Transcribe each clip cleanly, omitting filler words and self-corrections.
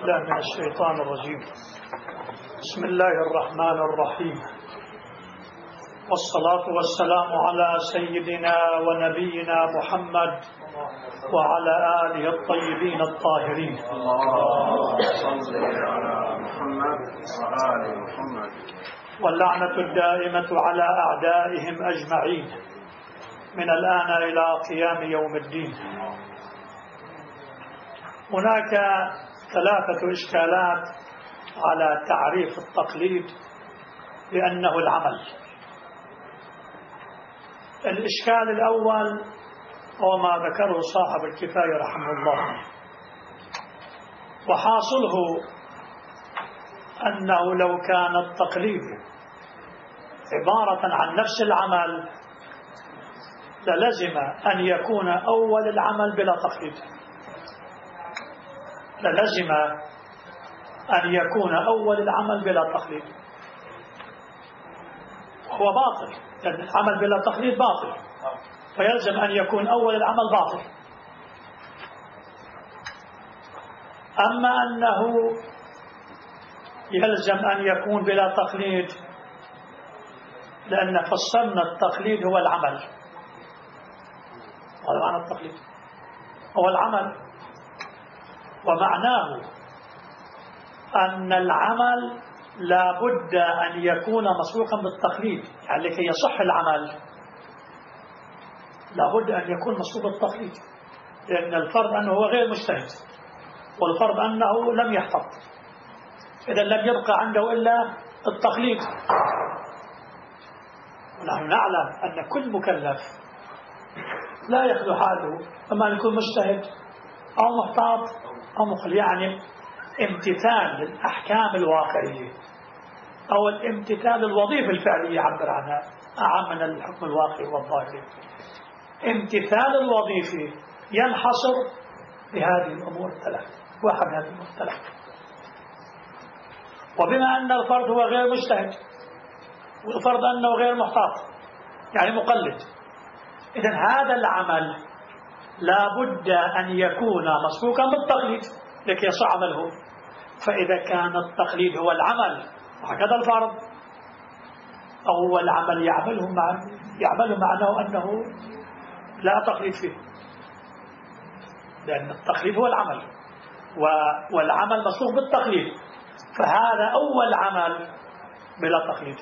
بالله من الشيطان الرجيم. بسم الله الرحمن الرحيم، والصلاة والسلام على سيدنا ونبينا محمد وعلى آله الطيبين الطاهرين. واللعنة الدائمة على أعدائهم أجمعين من الآن إلى قيام يوم الدين. هناك ثلاثة إشكالات على تعريف التقليد بأنه العمل. الإشكال الأول هو ما ذكره صاحب الكفاية رحمه الله، وحاصله أنه لو كان التقليد عبارة عن نفس العمل للزم أن يكون أول العمل بلا تقليد، للزم أن يكون أول العمل بلا تقليد، هو باطل، لأن العمل بلا تقليد باطل، فيلزم أن يكون أول العمل باطل. أما أنه يلزم أن يكون بلا تقليد لأن فسرنا التقليد هو العمل، هذا معنى التقليد، هو العمل، ومعناه أن العمل لا بد أن يكون مسبوقا بالتقليد، يعني لكي يصح العمل لا بد أن يكون مسبوق بالتقليد، لأن الفرض أنه هو غير مجتهد، والفرض أنه لم يحفظ، إذا لم يبقى عنده إلا التقليد. ونحن نعلم أن كل مكلف لا يخلو حاله أما أن يكون مجتهد أو محتاط أو مخل، يعني امتثال للأحكام الواقعية أو الامتثال الوظيفة الفعلية يعبر عنها أعم من الحكم الواقعي والظاهري. امتثال الوظيفة ينحصر بهذه الأمور الثلاث، واحد من هذه الأمور الثلاث. وبما أن الفرد هو غير مجتهد والفرد أنه غير محتاط يعني مقلد، إذن هذا العمل لا بد أن يكون مسبوقا بالتقليد لكي يصح عمله. فإذا كان التقليد هو العمل وهكذا الفرض أول عمل يعمله معناه أنه لا تقليد فيه، لأن التقليد هو العمل والعمل مسبوق بالتقليد، فهذا أول عمل بلا تقليد،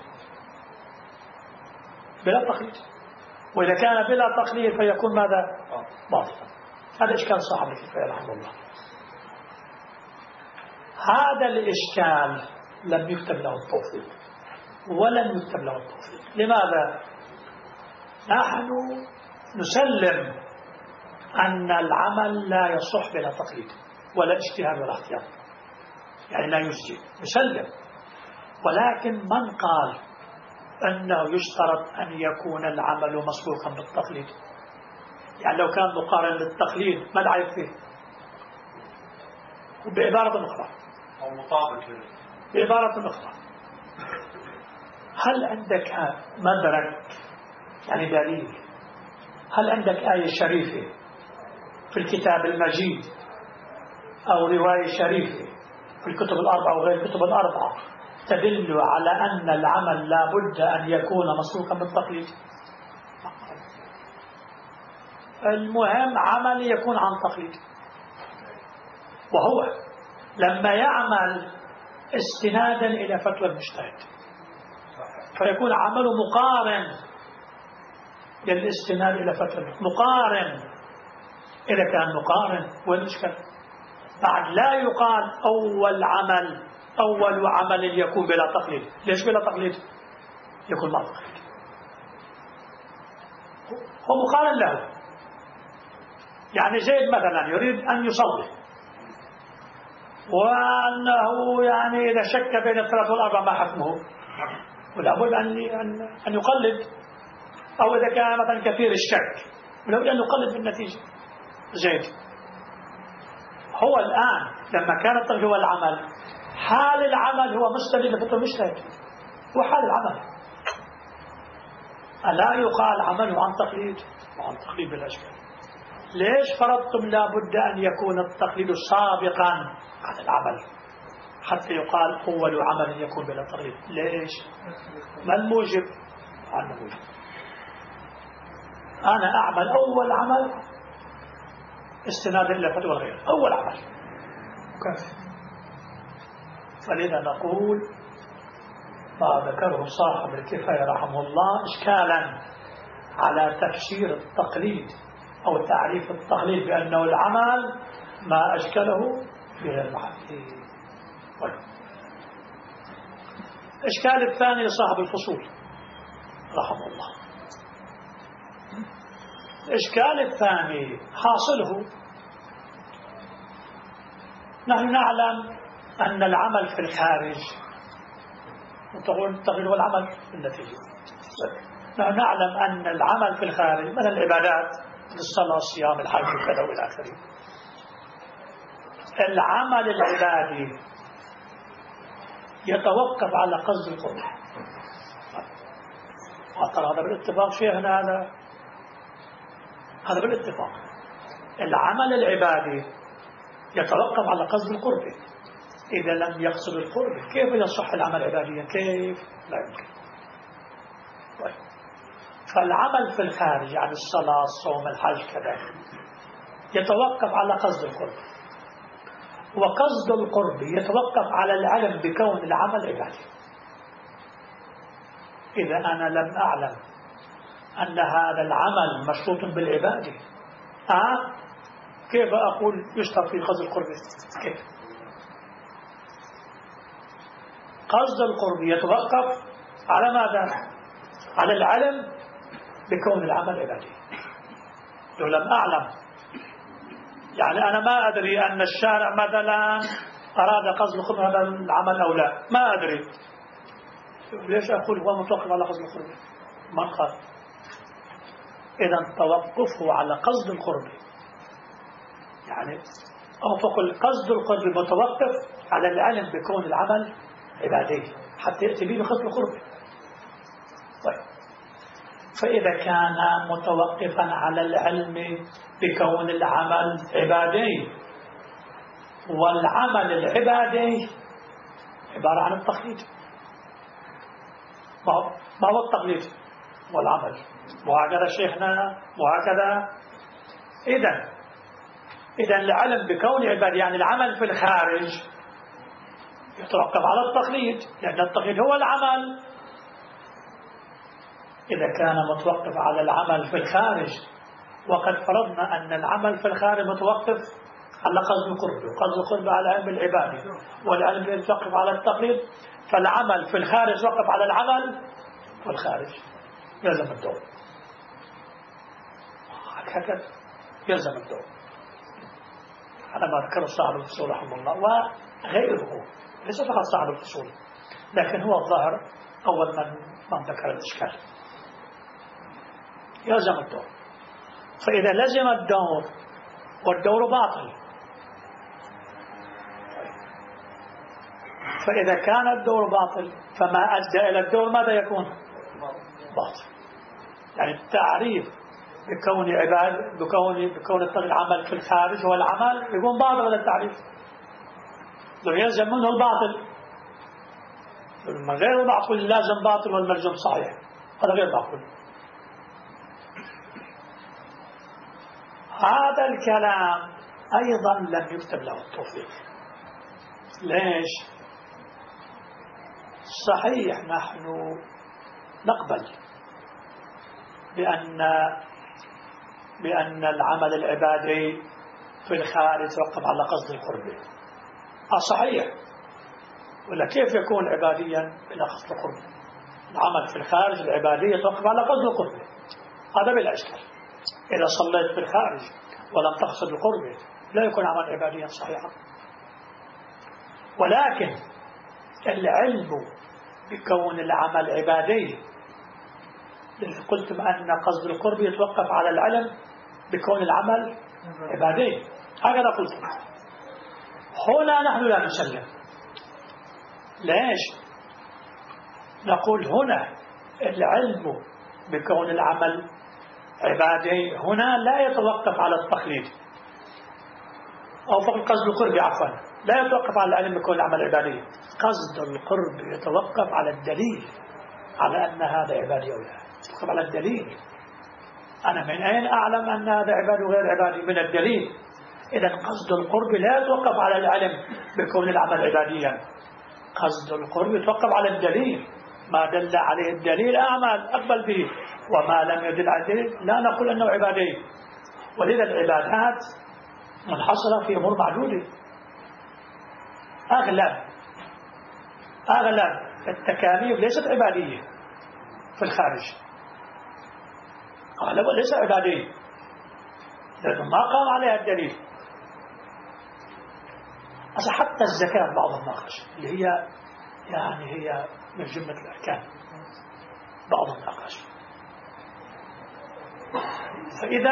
بلا تقليد. وإذا كان بلا تقليد فيكون ماذا؟ باطلا. هذا إشكال صاحب الكفاية رحمه الله. هذا الإشكال لم يكتب له التوفيق ولم يكتب له التوفيق. لماذا؟ نحن نسلم أن العمل لا يصح بلا تقليد ولا اجتهاد ولا احتياط، يعني لا يجزي، نسلم. ولكن من قال أنه يشترط أن يكون العمل مسبوقا بالتقليد؟ يعني لو كان مقارن للتقليد ما العيب فيه؟ وبعبارة أخرى أو مطابق بعبارة أخرى، هل عندك مدرك يعني دليل؟ هل عندك آية شريفة في الكتاب المجيد أو رواية شريفة في الكتب الأربعة أو غير الكتب الأربعة تدل على أن العمل لا بد أن يكون مسبوقا بالتقليد؟ المهم عمل يكون عن تقليد، وهو لما يعمل استنادا إلى فتوى المجتهد فيكون عمله مقارن للاستناد إلى فتوى مقارن. إذا كان مقارن والإشكال بعد لا يقال أول عمل يكون بلا تقليد. ليش بلا تقليد؟ يكون مع تقليد، هو مقارن له. يعني زيد مثلا يريد أن يصلي وأنه يعني إذا شك بين الثلاث والأربع ما حكمه، ولا بد أن يقلد. أو إذا كان مثلا كثير الشك ولا بد أن يقلد بالنتيجة. زيد هو الآن لما كان التقليد هو العمل، حال العمل هو مستند لفتوى المجتهد، هو حال العمل. ألا يقال عمله عن تقليد وعن تقليد بالأشكال؟ ليش فرضتم لابد أن يكون التقليد سابقا عن العمل حتى يقال أول عمل يكون بلا تقليد؟ ليش؟ ما الموجب؟ عن الموجب. أنا أعمل أول عمل استنادا إلى الفتوى والغير، أول عمل كافي. فلذا نقول ما ذكره صاحب الكفاية رحمه الله إشكالا على تفسير التقليد أو تعريف التقليد بأنه العمل ما أشكله في غير محله. الإشكال الثاني صاحب الفصول رحمه الله. الإشكال الثاني حاصله نحن نعلم أن العمل في الخارج، وتقول التقليد هو العمل في النتيجة. نحن نعلم أن العمل في الخارج من العبادات الصلاة الصيام الحج وكذا والى آخره. العمل العبادي يتوقف على قصد القرب. ترى هذا بالاتفاق شيخنا، هذا بالاتفاق. العمل العبادي يتوقف على قصد القرب. إذا لم يقصد القرب كيف يصح العمل عباديا؟ كيف؟ لا يمكن. طيب. فالعمل في الخارج عن الصلاة الصوم الحج كذا يتوقف على قصد القرب، وقصد القرب يتوقف على العلم بكون العمل عبادي. إذا أنا لم أعلم أن هذا العمل مشروط بالعبادة، كيف أقول يشترط في قصد القرب؟ كيف؟ قصد القرب يتوقف على ماذا؟ على العلم بكون العمل عبادي. لو لم أعلم، يعني أنا ما أدري أن الشارع مثلا أراد قصد القرب هذا العمل أو لا، ما أدري، ليش أقول هو متوقف على قصد القرب؟ من قال؟ إذا توقفه على قصد القرب، يعني أو تقول قصد القرب متوقف على العلم بكون العمل عبادي حتى يأتي به بقصد القرب. طيب. فإذا كان متوقفا على العلم بكون العمل عبادي، والعمل العبادي عبارة عن التقليد. ما هو التقليد؟ والعمل. وهكذا شيخنا وهكذا. إذن العلم بكون عبادي يعني العمل في الخارج يتوقف على التقليد، لأن التقليد هو العمل. إذا كان متوقف على العمل في الخارج، وقد فرضنا أن العمل في الخارج متوقف على قصد القرب، وقصد القرب على علم العبادة، والعلم يتوقف على التقليد، فالعمل في الخارج يتوقف على العمل في الخارج، يلزم الدور. هكذا يلزم الدور على ما ذكر صاحب الفصول رحمه الله وغيره، ليس فقط صاحب الفصول، لكن هو الظاهر أول من ذكر الإشكال. يلزم الدور. فإذا لزم الدور والدور باطل، فإذا كان الدور باطل فما أدى إلى الدور ماذا يكون؟ باطل. يعني التعريف بكون عباد بكون العمل في الخارج هو العمل يكون باطل. هذا التعريف لو يلزم منه الباطل، غير معقول لازم باطل والملزم صحيح، هذا غير معقول. هذا الكلام أيضا لم يكتب له التوفيق. ليش؟ صحيح نحن نقبل بأن العمل العبادي في الخارج يتوقف على قصد القرب. صحيح، ولا كيف يكون عباديا بلا قصد القرب؟ العمل في الخارج العبادي يتوقف على قصد القرب، هذا بلا إشكال. إذا صليت في الخارج ولم تقصد القرب لا يكون عمل عباديا صحيحا. ولكن العلم بكون العمل عبادي، قلتم أن قصد القرب يتوقف على العلم بكون العمل عبادي، هكذا قلتم. هنا نحن لا نسلم. ليش؟ نقول هنا العلم بكون العمل عبادي هنا لا يتوقف على التقليد أو فقط قصد القرب، عفوا لا يتوقف على العلم بكون العمل عبادي. قصد القرب يتوقف على الدليل على أن هذا عبادي أو لا، يتوقف على الدليل. أنا من أين أعلم أن هذا عبادي وغير عبادي؟ من الدليل. إذا قصد القرب لا يتوقف على العلم بكون العمل عباديا، قصد القرب يتوقف على الدليل. ما دل عليه الدليل أعمل أقبل به، وما لم يدل عليه لا نقول أنه عبادي. ولذا العبادات منحصرة في أمور معدودة. أغلب التكاليف ليست عبادية في الخارج، أغلبها ليس عبادية لأنه ما قام عليها الدليل. حتى الزكاة بعض الناقش اللي هي يعني هي من جملة الأركان بعض الناقش. فإذا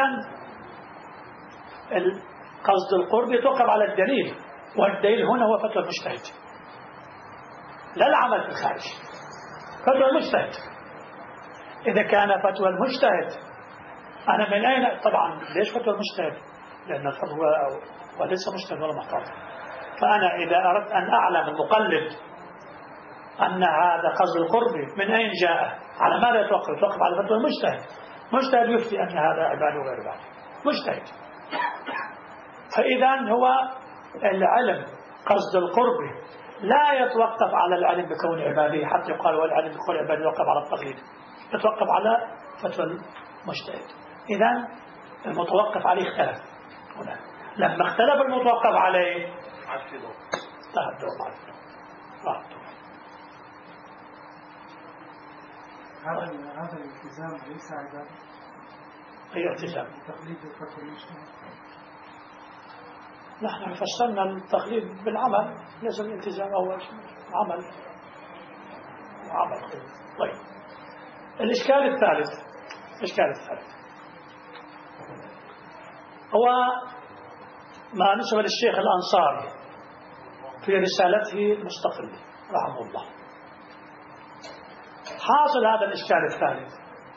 قصد القرب يتوقف على الدليل، والدليل هنا هو فتوى المجتهد لا العمل في الخارج، فتوى المجتهد. إذا كان فتوى المجتهد أنا من أين؟ طبعا ليش فتوى المجتهد؟ لأن الفتوى وليس مجتهد ولا محتاط. فأنا إذا أردت أن أعلم المقلد أن هذا قصد القرب من أين جاء، على ماذا يتوقف؟ يتوقف على فتوى المجتهد. مجتهد يفتي أن هذا عبادي وغير عبادي، مجتهد. فإذا هو العلم قصد القرب لا يتوقف على العلم بكون عبادي حتى يقال والعلم بكون عبادي يتوقف على التقليد، يتوقف على فتوى المجتهد. إذا المتوقف عليه اختلف هنا. لما اختلف المتوقف عليه تهدوا هذا الالتزام ليس عبادة. أي التزام؟ تقليد الفتوى المجتهد. نحن فسرنا التقليد بالعمل، ليس الالتزام أول عمل. طيب الإشكال الثالث هو ما نسب للشيخ الأنصاري في رسالته المستقلة رحمه الله. حاصل هذا الإشكال الثالث،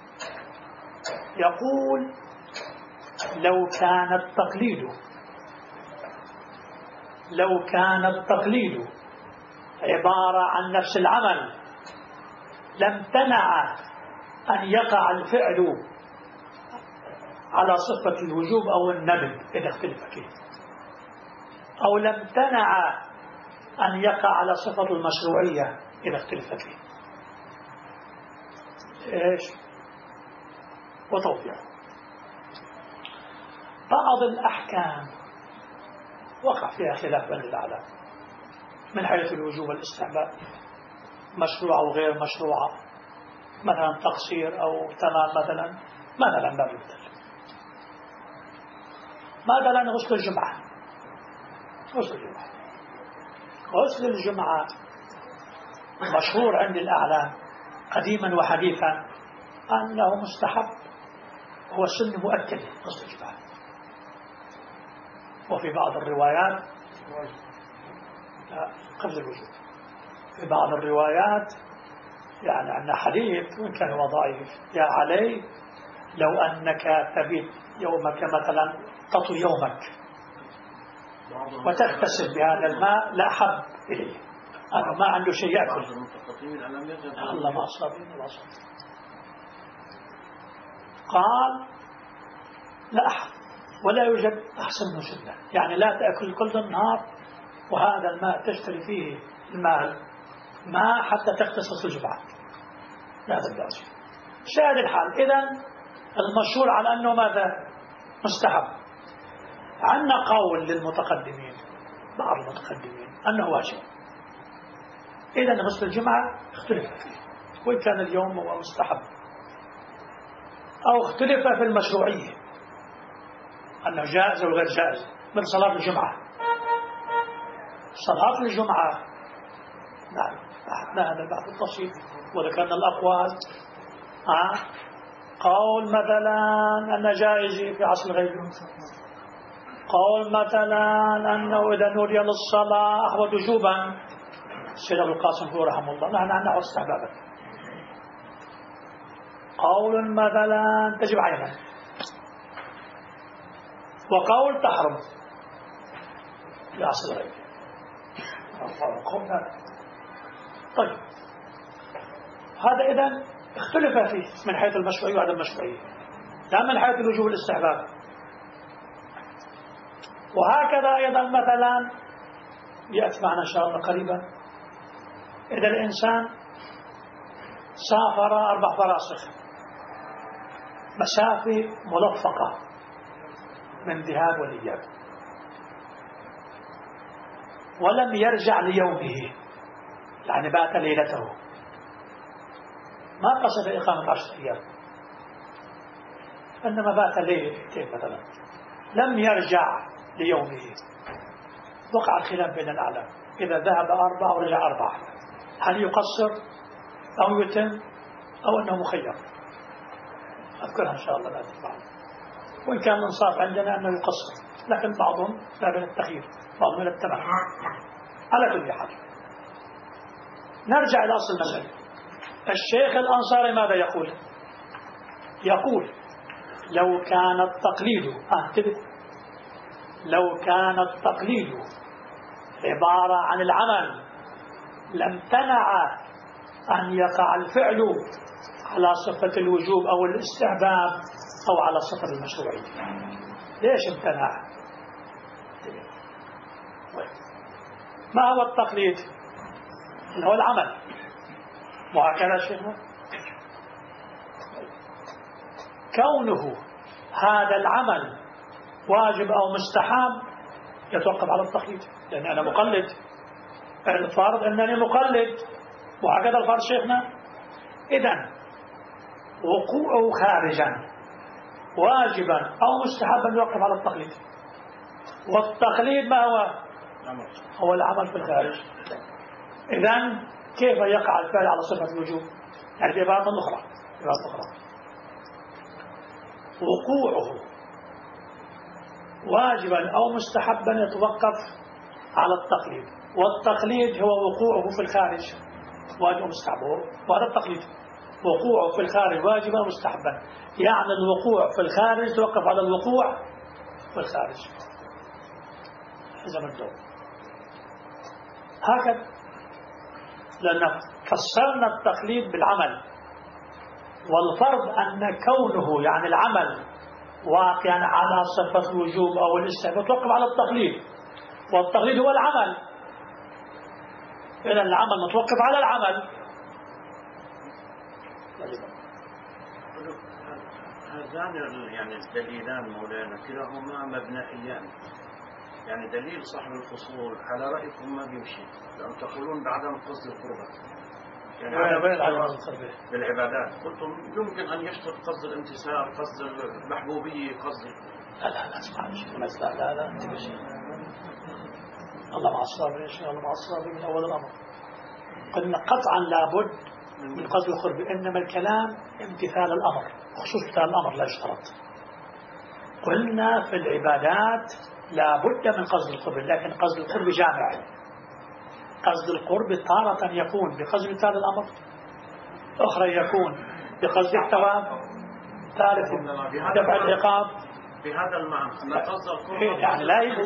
يقول لو كان التقليد عبارة عن نفس العمل لم تنع أن يقع الفعل على صفة الوجوب أو الندب إذا اختلف فيه، أو لم تنع أن يقع على صفة المشروعية إذا اختلف فيه. إيش؟ وتوضيح بعض الأحكام وقع فيها خلاف بين العلماء من حيث الوجوب والاستحباب، مشروعة وغير مشروعة، مثلا تقصير أو تمام، مثلا باب المثل، مثلا غسل الجمعة. غسل الجمعة مشهور عند الأعلام قديما وحديثا أنه مستحب، هو سنة مؤكدة غسل الجمعة. وفي بعض الروايات قبل الوجوب، في بعض الروايات يعني عندنا حديث وإن كان هو ضعيف: يا علي لو أنك تبيت يومك مثلا تطوي يومك وتغتسل بهذا الماء لا أحب إليه، أنا ما عنده شيء يأكل. الله ما أصابين. قال لا أحب ولا يوجد أحسن من سنة، يعني لا تأكل كل النهار وهذا الماء تشتري فيه المال ما حتى تغتسل الجمعة، لا تبدأ. شاهد الحال. إذن المشهور على أنه ماذا؟ مستحب. عندنا قول للمتقدمين، بعض المتقدمين، أنه واجب. إذن غسل الجمعة اختلف فيه، وإن كان اليوم هو مستحب، أو اختلف في المشروعية أنه جائز أو غير جائز، من صلاة الجمعة. صلاة الجمعة نعم أحدنا هذا بعض التفصيل، وذكرنا الأقوال. قول مثلا أن جائز في عصر الغيب، قول مثلا أنه إذا نودي للصلاة وجوبا سيد أبو القاسم هو رحمه الله نحن عنه استحبابا. قول مثلا تجب عينا وقول تحرم لأصل غيره. طيب هذا إذن اختلف فيه من حيث المشروعية وعدم المشروعية، لا من حيث الوجوب والاستحباب. وهكذا أيضا مثلا يأتي معنا إن شاء الله قريبا، إذا الإنسان سافر 4 فراسخ مسافة ملفقة من ذهاب والإياب ولم يرجع ليومه، يعني بات ليلته، ما قصد إقامة 10 أيام، إنما بات ليلتين مثلا، لم يرجع ليومه، وقع الخلاف بين الأعلام إذا ذهب 4 ورجع 4 هل يقصر أو يتم أو أنه مخير؟ أذكرها إن شاء الله بعد بعض. وإن كان الإنصاف عندنا أنه يقصر، لكن بعضهم لا بين التخيير بعضهم إلى التمام. على كل حال نرجع إلى أصل المسألة. الشيخ الأنصاري ماذا يقول؟ يقول لو كان التقليد لو كان التقليد عبارة عن العمل لامتنع أن يقع الفعل على صفة الوجوب أو الاستحباب أو على صفة المشروعية. ليش امتنع؟ ما هو التقليد؟ هو العمل، وهكذا شيخنا كونه هذا العمل واجب أو مستحب يتوقف على التقليد، لأن أنا مقلد، الفرض أنني مقلد، وهكذا الفرض شيخنا. إذن وقوعه خارجا واجبا أو مستحبا يوقف على التقليد. والتقليد ما هو العمل في الخارج. إذن كيف يقع الفعل على صفة الوجوب؟ يعني بعبارة أخرى وقوعه واجبا أو مستحبا يتوقف على التقليد، والتقليد هو وقوعه في الخارج واجب مستحب، وهذا التقليد وقوعه في الخارج واجبا مستحبا، يعني الوقوع في الخارج توقف على الوقوع في الخارج زمن الدور. هكذا لأن فسرنا التقليد بالعمل، والفرض أن كونه يعني العمل واقعا على صفة الوجوب أو الاستحباب يتوقف على التقليد، والتقليد هو العمل، إذن العمل متوقف على العمل. هذان يعني الدليلان مولانا كلاهما مبنائيان، يعني دليل صاحب الفصول على رأيكم ما بيمشي، لأن تقولون بعدم قصد القربة يعني بالعبادات، قلتم يمكن أن يشترط قصد الامتثال، قصد المحبوبية، قصد لا اسمع لا انت بشيء الله مع الصابرين إن شاء الله مع الصابرين من أول الأمر. قلنا قطعا لابد من قصد القرب، إنما الكلام امتثال الأمر، خصوص امتثال الأمر لا يشترط. قلنا في العبادات لابد من قصد القرب، لكن قصد القرب جامع. قصد القرب تارة يكون بقصد امتثال الأمر، أخرى يكون بقصد الثواب، ثالث دفع العقاب. بهذا المعنى أن قصد القرب يعني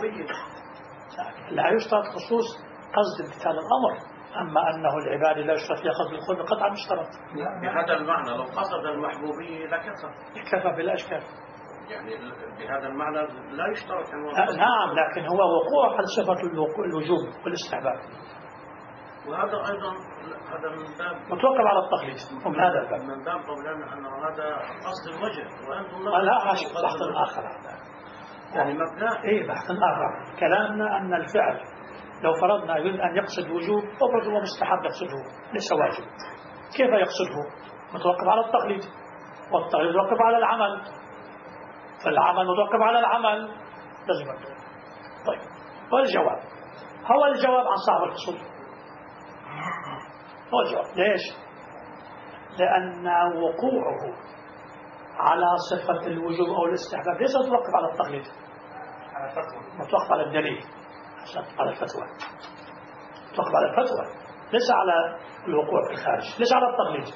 لا يشترط خصوص قصد امتثال الأمر، أما أنه العبادة لا يشترط فيها قصد القرب قطعا مشترط. بهذا المعنى لو قصد المحبوبية لكفى بلا إشكال، يعني بهذا المعنى لا يشترط نعم، لكن هو وقوع على صفة الوجوب والاستحباب، وهذا أيضا هذا من باب متوقف على التقليد. ومن هذا الباب من باب قولنا أن هذا قصد الوجه وأنتم لا بحث آخر، يعني مبنى بحث آخر. كلامنا أن الفعل لو فرضنا يريد أن يقصد وجوب أفرض هو مستحب يقصده ليس واجب، كيف يقصده؟ متوقف على التقليد، والتقليد متوقف على العمل، فالعمل متوقف على العمل لازم أقول. طيب والجواب هو الجواب عن صاحب الفصول، هو الجواب. ليش؟ لأن وقوعه على صفة الوجوب أو الاستحباب ليس متوقف على التقليد، متوقف على الدليل، على الفتوى، متوقف على الفتوى ليس على الوقوع في الخارج، ليس على التقليد.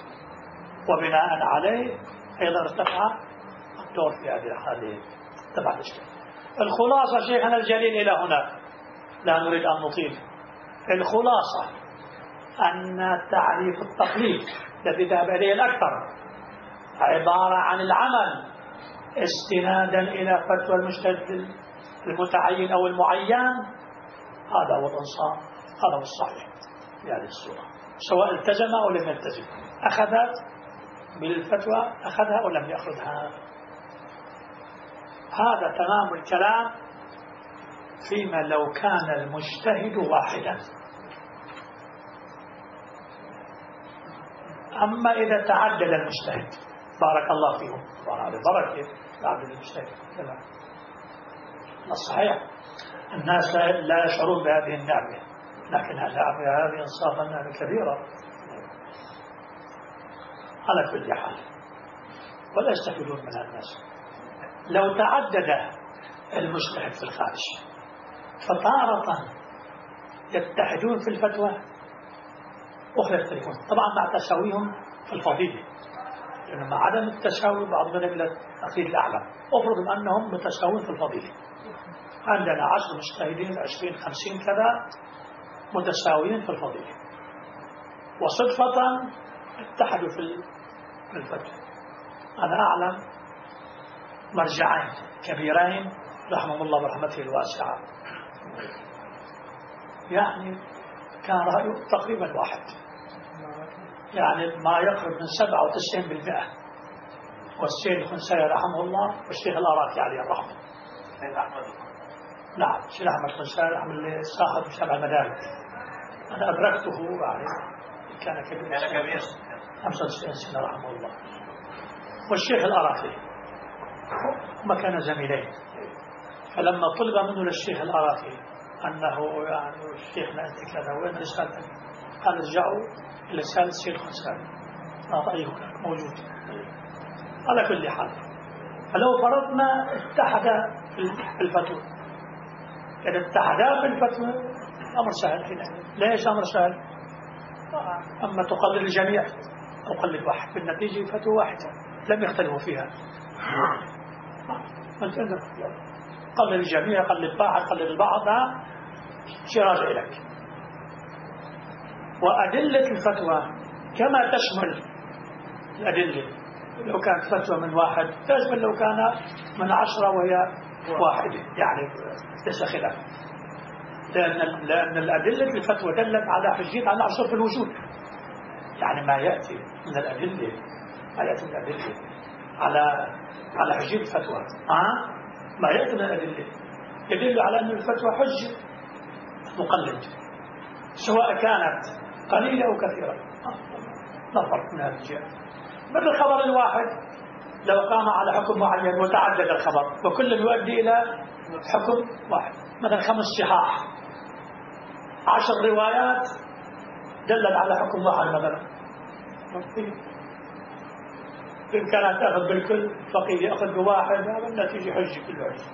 وبناء عليه أيضا ارتفع الدور في هذه ارتفع الإشكال. الخلاصة شيخنا الجليل إلى هنا، لا نريد أن نطيل. الخلاصة أن تعريف التقليد الذي ذهب إليه الأكثر عبارة عن العمل استنادا إلى فتوى المجتهد المتعين أو المعين، هذا هو الإنصاف، هذا هو الصحيح بهذه الصورة، سواء التزم أو لم يلتزم، أخذ بالفتوى أخذها أو لم يأخذها. هذا تمام الكلام فيما لو كان المجتهد واحدا. أما إذا تعدد المجتهد، بارك الله فيهم، وهذا بركة تعدد المجتهد. الصحيح الناس لا يشعرون بهذه النعمة، لكن هذه إنصافا نعمة كبيرة على كل حال، ولا يستفيدون منها الناس. لو تعدد المجتهد في الخارج فتارة يتحدون في الفتوى أخرى يختلفون، طبعا مع تساويهم في الفضيلة، لأن مع عدم التساوي بعضهم إلى تقليد الأعلى. أفرض أنهم متساوون في الفضيلة، عندنا 10 مجتهدين 20 50 كذا متساويين في الفضيلة، وصدفة اتحدوا في الفتوى. أنا أعلم مرجعين كبيرين رحمهم الله برحمته الواسعة، يعني كان رأيه تقريبا واحد، يعني ما يقرب من 97%، والسيد الخنسائي رحمه الله والشيخ الأراكي عليه الرحمة. نعم، الشيخ أحمد الخنسائي رحمه الله صاحب 7 مدارك، أنا أدركته يعني كان كبير 95 سنة رحمه الله. والشيخ الأراكي هما كانوا زميلين، فلما طلب منه للشيخ الأراكي أنه يعني شيخنا أنت كذا وين رسالتك؟ قال ارجعوا إلى رسالة الشيخ الخنسائي، رأيه موجود. على كل حال، فلو فرضنا اتحد في الفتوى، إذا اتحدا في الفتوى أمر سهل حين. ليش أمر سهل؟ أما تقلد الجميع أو قلد واحد، بالنتيجة فتوى واحدة لم يختلفوا فيها. قلد الجميع، قلد واحد، قلد البعض، شيء راجع لك. وأدلة الفتوى كما تشمل الأدلة، لو كانت فتوى من واحد تشمل لو كان من 10 وهي واحدة، يعني ليس خلاف، لأن الأدلة الفتوى دلت على حجية على عصر في الوجود، يعني ما يأتي من الأدلة على حجية الفتوى، ما يأتي من الأدلة يدل على أن الفتوى حجة مقلد، سواء كانت قليلة أو كثيرة، لا فرق من هذه الجهة. مثل الخبر الواحد لو قام على حكم معين وتعدد الخبر وكل يؤدي إلى حكم واحد، مثلا 5 صحاح 10 روايات دلت على حكم واحد، مثلا إن كانت تأخذ بالكل فقيه يأخذ بواحد، هذا النتيجة حجة كل حجة.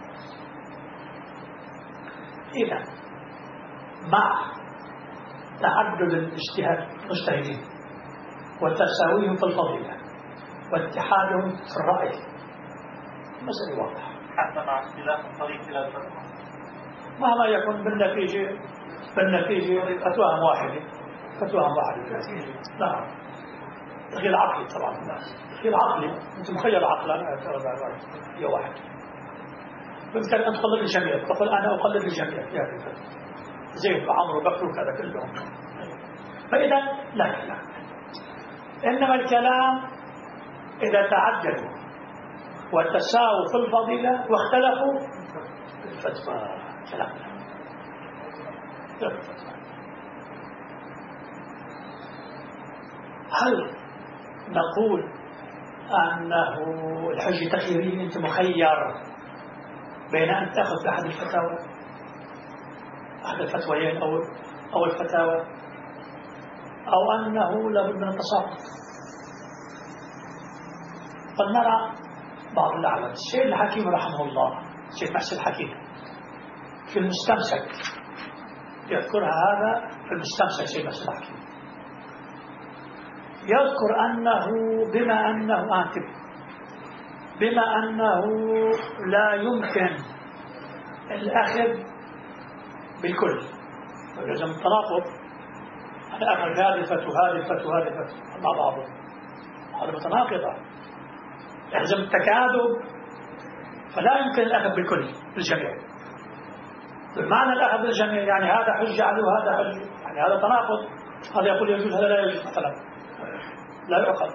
إذا مع تعدد المجتهدين وتساويهم في الفضيلة واتحادهم في الرأي، مسألة واضحة، حتى مع اختلاف الطريق إلى الفتوى مهما يكون بالنتيجة فتواهم واحدة. نعم، تغيير عقلي طبعا، تغيير عقلي، أنت مخير عقلا هي واحد. بإمكان أن تقلد الجميع، تقول أنا أقلد الجميع في هذه الفتوى، زيد وعمر وبكر وكذا كلهم. فإذا لا كلام، إنما الكلام إذا تعددوا وتساووا في الفضيلة واختلفوا في الفتوى، كلام هل نقول أنه الحجة تخييرية، أنت مخير بين أن تأخذ بأحد الفتاوى، أحد الفتويين أو الفتاوى، أو أنه لابد من التصرف؟ قد نرى بعض الأعلام الشيخ الحكيم رحمه الله، الشيخ محسن الحكيم في المستمسك يذكرها، هذا في المستمسك الشيخ محسن الحكيم يذكر أنه بما أنه لا يمكن الأخذ بالكل، فلازم التناقض، أنا أخذ هذه الفتوى هذه الفتوى هذه الفتوى مع بعضهم، هذا متناقضة. يلزم التكاذب، فلا يمكن الأخذ بالكل بالجميع. بمعنى الأخذ بالجميع يعني هذا حجة عليه وهذا حجة، يعني هذا تناقض، هذا يقول يجوز هذا لا يجوز مثلا، لا يعقل.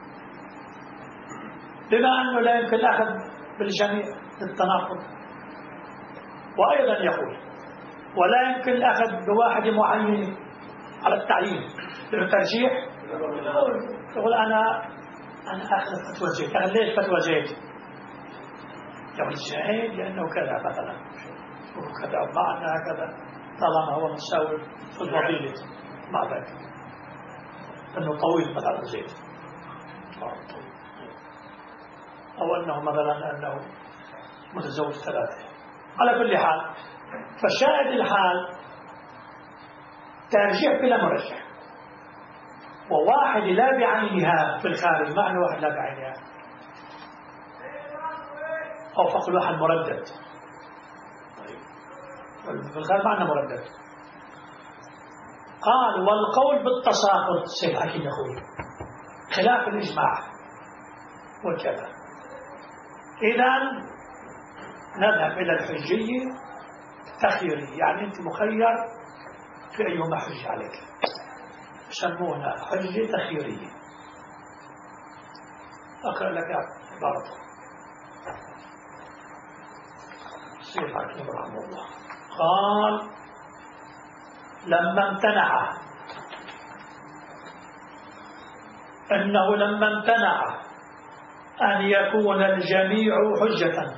بما أنه لا يمكن الأخذ بالجميع للتناقض، وأيضا يقول ولا يمكن الأخذ بواحد معين على التعيين للترجيح. يقول أنا أخذ فتوى زيد، أخذ ليش فتوى زيد؟ يقول زيد لأنه كذا مثلا وكذا ومعنى كذا، طالما هو مساوي في الفضيلة مع ذلك أنه طويل مثلا زيد، أو أنه مثلا أنه متزوج ثلاثة. على كل حال، فالشاهد الحال ترجيح بلا مرجح، وواحد لا بعينها في الخارج، معنى واحد لا بعينها، أو فقل واحد مردد في الخارج معنى مردد. قال والقول بالتساقط سيد حكيم يقول خلاف الإجماع وكذا. إذن نذهب إلى الحجية تخيرية، يعني أنت مخير في أيهما حج عليك، يسمونها حجة تخيرية. أقرأ لك عبارة السيد الحكيم رحمه الله قال لما امتنع، أنه لما امتنع أن يكون الجميع حجة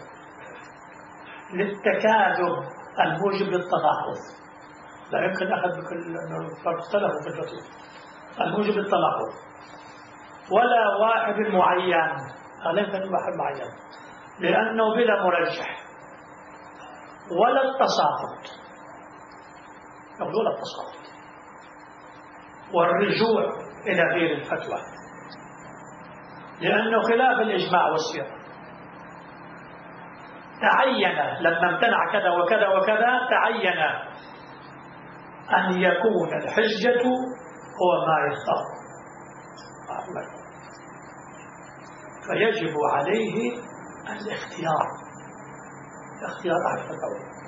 للتكاذب الموجب للتناقض، لا يمكن أخذ بكل اختلفوا في الفتوى الموجب للتناقض، ولا واحد معين، لا يمكن واحد معين لأنه بلا مرجح، ولا التساقط، يقولون التساقط والرجوع إلى غير الفتوى، لأنه خلاف الإجماع والسياق. تعين لما امتنع كذا وكذا وكذا، تعين أن يكون الحجة هو ما يختار، فيجب عليه الاختيار، اختيار أحد الفتاوى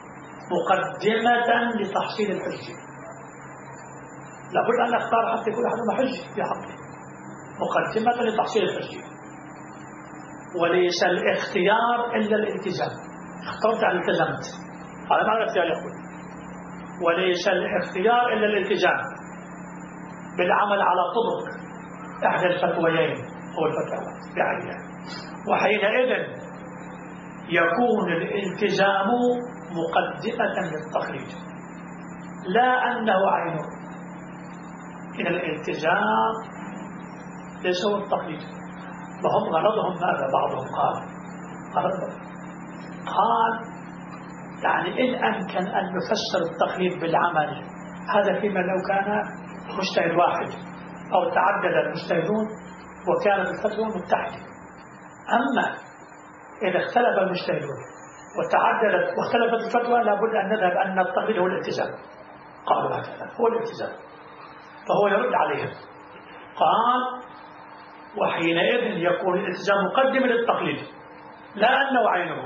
مقدمة لتحصيل الحجة. لابد أن نختار حتى يكون أحدنا حجة في حقه، مقدمة لتحصيل الحجة، وليس الاختيار إلا الالتزام. اخترت أن التزمت، هذا معنى الاختيار يقول، وليس الاختيار إلا الالتزام بالعمل على طبق إحدى الفتويين أو الفتاوى بعينها، وحينئذ يكون الالتزام مقدمة للتقليد لا أنه عينه. إن الالتزام ليس هو التقليد، وهم غرضهم ماذا؟ بعضهم قال يعني إن أمكن أن نفسر التقليد بالعمل، هذا فيما لو كان مجتهد واحد أو تعدد المجتهدون وكانت الفتوى متحدة. أما إذا اختلف المجتهدون وتعددت واختلفت الفتوى، لابد أن نذهب أن التقليد هو الالتزام. قالوا هكذا هو الالتزام، فهو يرد عليهم قال وحينئذ يكون الالتزام مقدم للتقليد لا أنه عينه.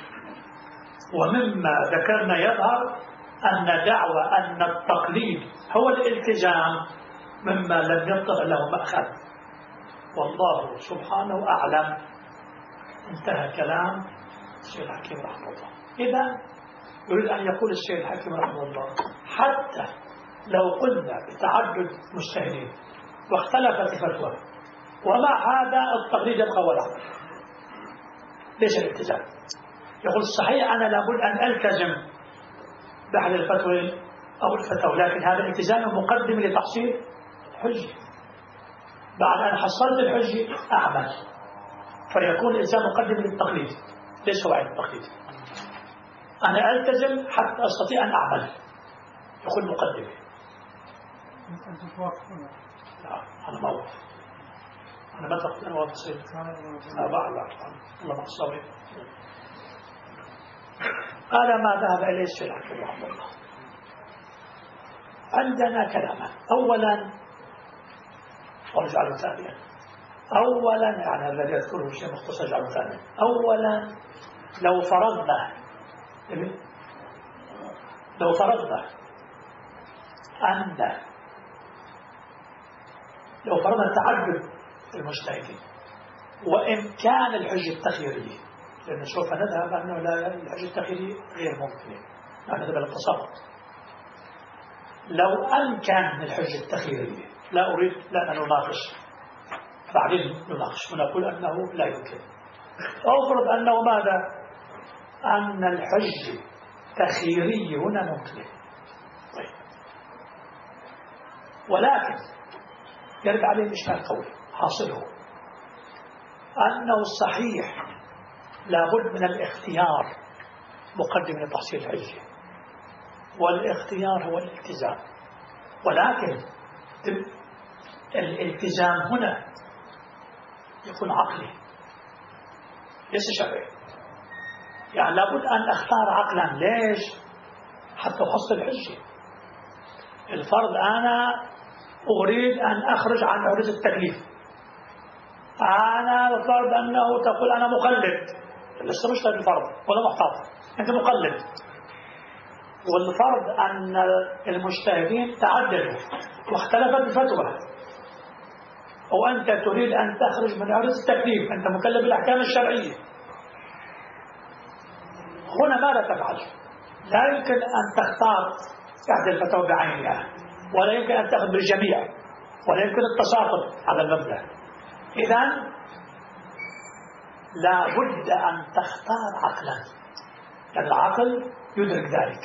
ومما ذكرنا يظهر أن دعوى أن التقليد هو الالتزام مما لم ينطق له مأخذ، والله سبحانه أعلم. انتهى كلام السيد الحكيم رحمه الله. إذا يريد أن يقول السيد الحكيم رحمه الله حتى لو قلنا بتعدد مجتهدين واختلفت الفتوى، ومع هذا التقليد يبقى ولا ليس الالتزام. يقول صحيح أنا لابد أن ألتزم بأحد الفتوى أو الفتوى، لكن هذا الالتزام مقدم لتحصيل الحجة. بعد أن حصلت الحجة أعمل، فيكون الالتزام مقدم للتقليد ليس هو عين التقليد. أنا ألتزم حتى أستطيع أن أعمل، يقول مقدمة. أنت توافقون؟ لا أنا ما أوافق، أنا ما تقول أنا أوافق سيد. لا الله مقصوي. هذا ما ذهب إليه السلف رحمه الله. عندنا كلامان. أولا ونجعله ثانيا. أولا يعني الذي يذكره الشيء مختصر جعله ثانيا. أولا لو فرضنا تعدد المجتهدين وإمكان الحجة التخييرية، لأن سوف نذهب أنه لا الحجة التخييرية غير ممكنة، يعني هذا بالتصرف. لو أمكن الحجة التخييرية، لا أريد لا نناقش، بعدين نناقش ونقول أنه لا يمكن. أفرض أنه ماذا؟ أن الحجة التخييرية هنا ممكنة. طيب. ولكن يرد عليه إشكال قوي حاصله أنه الصحيح لابد من الاختيار مقدم لتحصيل الحجة، والاختيار هو الالتزام. ولكن الالتزام هنا يكون عقلي ليس شرعي. يعني لابد أن أختار عقلا. ليش؟ حتى أحصل الحجة. الفرض أنا أريد أن أخرج عن عرض التكليف، أنا الفرض أنه تقول أنا مقلد، لسه مش الفرض ولا محتاط، أنت مقلد. والفرض أن المجتهدين تعددوا واختلفت الفتوى، وأنت تريد أن تخرج من عرض التكليف، أنت مكلف بالأحكام الشرعية. هنا ماذا تفعل؟ لا يمكن أن تختار إحدى الفتوى بعينها، ولا يمكن أن تأخذ بالجميع، ولا يمكن التساقط على المبدأ. إذن لا بد أن تختار عقلا، لأن العقل يدرك ذلك،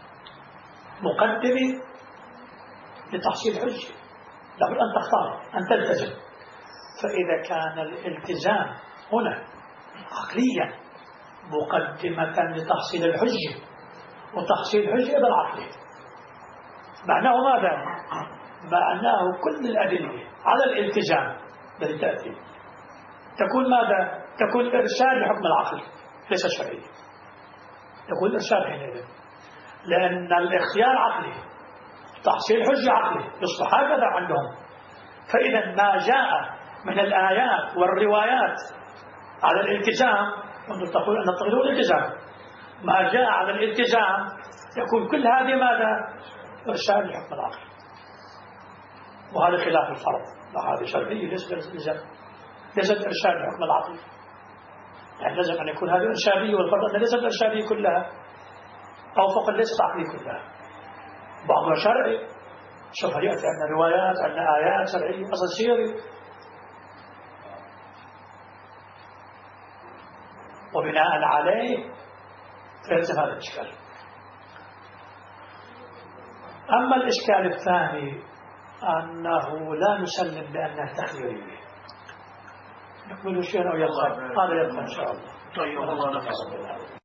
مقدمة لتحصيل حجة. لا بد أن تختار، أن تلتزم. فإذا كان الالتزام هنا عقليا مقدمة لتحصيل الحجة، وتحصيل الحجة بالعقل، معناه ماذا؟ معناه كل الأدلة على الالتزام الذي تأتي تكون ماذا؟ تكون إرشاد لحكم العقل ليس شرعي، تكون إرشاد حينئذ، لأن الاختيار عقلي، تحصيل حجة عقلي، يصبح هكذا عندهم. فإذا ما جاء من الآيات والروايات على الالتزام، وأنت تقول أن التقليد الالتزام، ما جاء على الالتزام يكون كل هذه ماذا؟ إرشاد لحكم العقل. وهذا خلاف الفرض، وهذا شرعي ليس إرشاد لحكم العقل. يعني لازم أن يكون هذا إرشادي، والفرض أن ليست إرشادية كلها، أو فقط ليست عقلية كلها، بعضها شرعي. سوف يأتي عندنا روايات، عندنا آيات شرعية أصل سيري، وبناء عليه فيلزم هذا الإشكال. أما الإشكال الثاني أنه لا نسلم بأنها تخييرية. نكمل شيئا أو يبقى؟ هذا يبقى إن شاء الله. طيب الله نفسه.